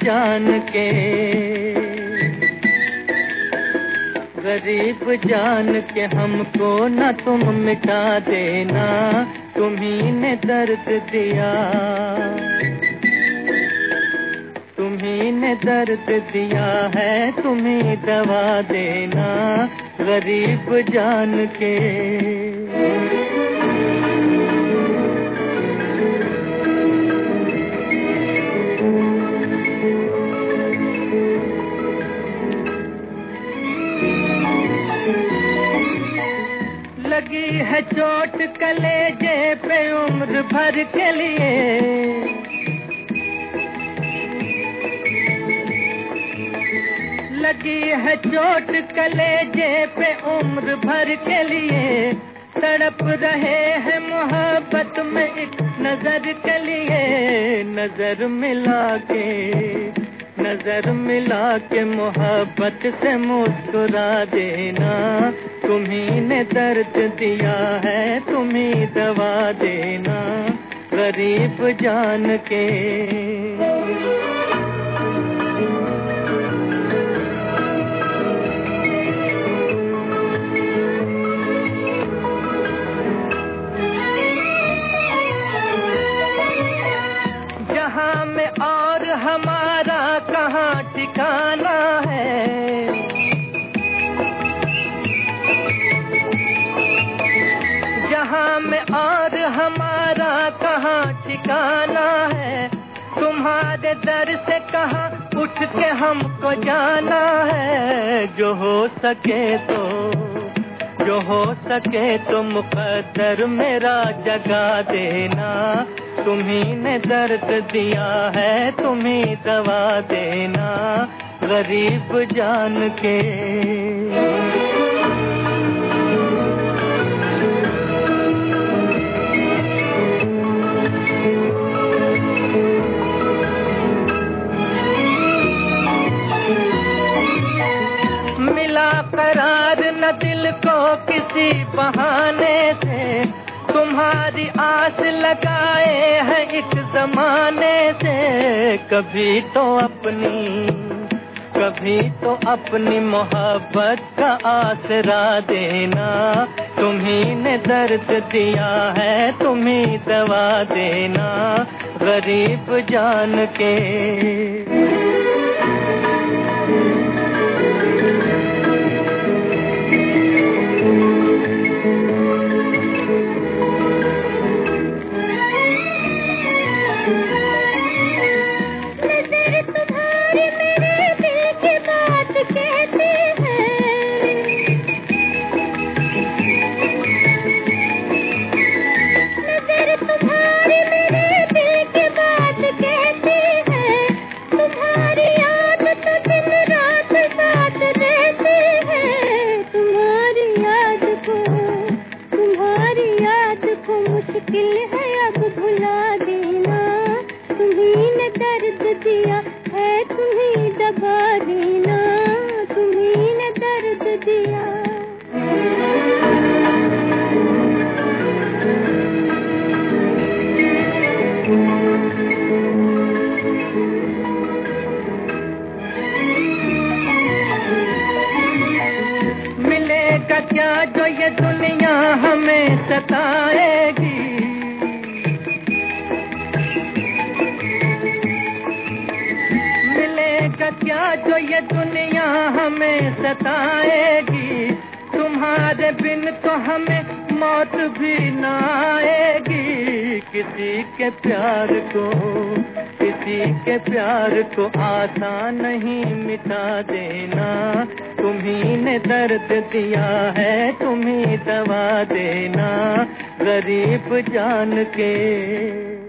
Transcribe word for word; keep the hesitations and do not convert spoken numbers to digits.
जान के, गरीब जान के हमको न तुम मिटा देना, तुम्ही ने दर्द दिया, तुम्ही ने दर्द दिया है, तुम्ही दवा देना, गरीब जान के। लगी है चोट कलेजे पे उम्र भर के लिए, लगी है चोट कलेजे पे उम्र भर के लिए, तड़प रहे हैं मोहब्बत में एक नजर के लिए, नजर मिला के, नजर मिला के मोहब्बत से मुस्कुरा देना, तुम्ही ने दर्द दिया है, तुम्ही दवा देना, गरीब जान के। जहां में और हमारा कहाँ ठिकाना है, जहां में और हमारा कहाँ ठिकाना है, तुम्हारे दर से कहाँ उठ के हमको जाना है, जो हो सके तो, जो हो सके तो मुकद्दर मेरा जगा देना, तुम्ही ने दर्द दिया है, तुम्ही दवा देना, गरीब जान के। मिला करार न दिल को किसी बहाने से, तुम्हारी आस लगाए हैं एक जमाने से, कभी तो अपनी, कभी तो अपनी मोहब्बत का आसरा देना, तुम्ही ने दर्द दिया है, तुम्ही दवा देना, गरीब जान के। मुश्किल है अब भुला देना, तुम्ही ने दर्द दिया है, तुम्ही दबा देना, तुम्ही ने दर्द दिया। मिलेगा क्या जो ये दुनिया हमें सताएगी, मिलेगा क्या जो ये दुनिया हमें सताएगी, तुम्हारे बिन तो हमें मौत भी न आएगी, किसी के प्यार को, किसी के प्यार को आसान नहीं मिटा देना, तुम्ही ने दर्द दिया है, तुम्ही दवा देना, गरीब जान के।